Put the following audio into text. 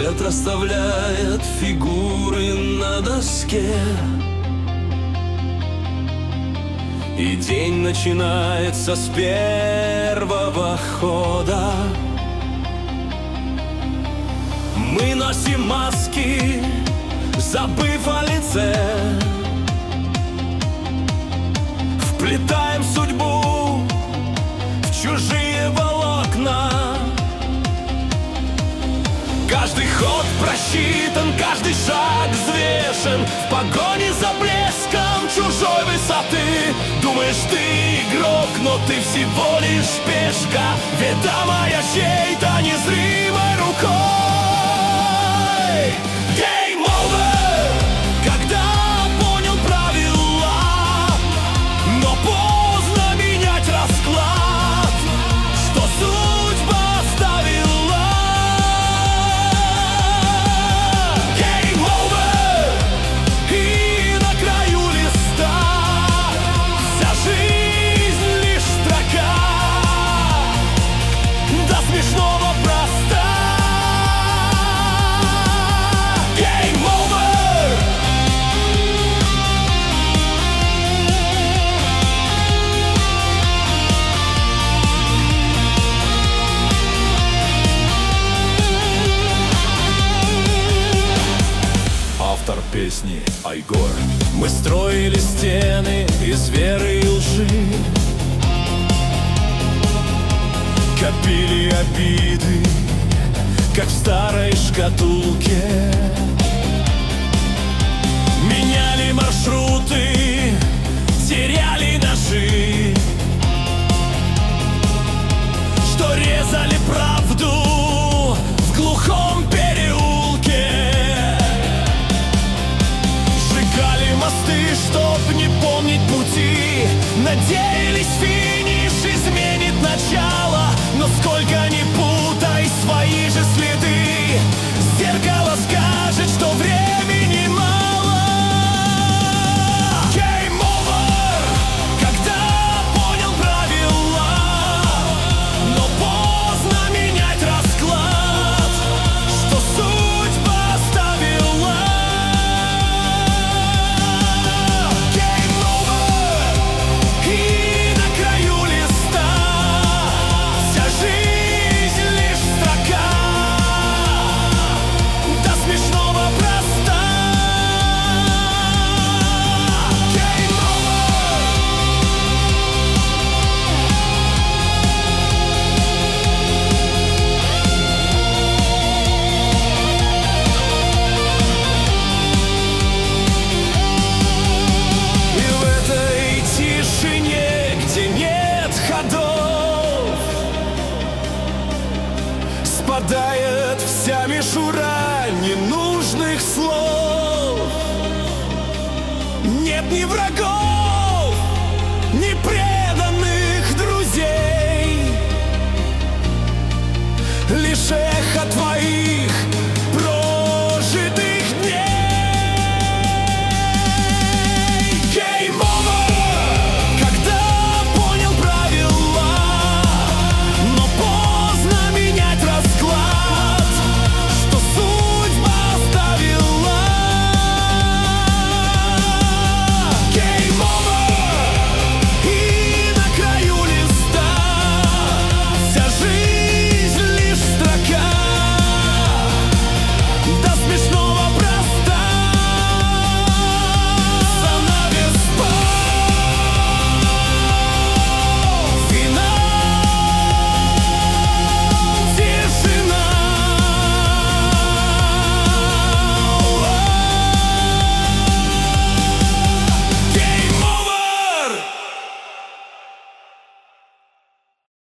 Свет расставляет фигуры на доске, и день начинается с первого хода. Мы носим маски, забыв о лице, вплетаем судьбу в чужие волокна. Каждый ход просчитан, каждый шаг взвешен, в погоне за блеском чужой высоты. Думаешь, ты игрок, но ты всего лишь пешка, ведомая чьей-то незримой рукой. Game over, когда понял правила, но поздно менять расклад, что судьба оставила. Game over, и на краю листа вся жизнь лишь строка, до смешного проста. Game over. Автор песни Айгор. Мы строили стены из веры и лжи, копили обиды, как в старой шкатулке. Меняли маршруты, теряли ножи, что резали правду в глухом переулке. Сжигали мосты, чтоб не помнить пути, надеялись, финиш изменит начало. Но сколько ни путай свои же следы, зеркало скажет, что времени мало. Game over, когда понял правила, но поздно менять расклад, что судьба оставила. Game over, и на краю листа вся жизнь лишь строка, до смешного проста. Game over. И в этой тишине, где нет ходов, спадает вся мишура ненужных слов. Нет ни врагов, ни преданных друзей, лишь эхо твоего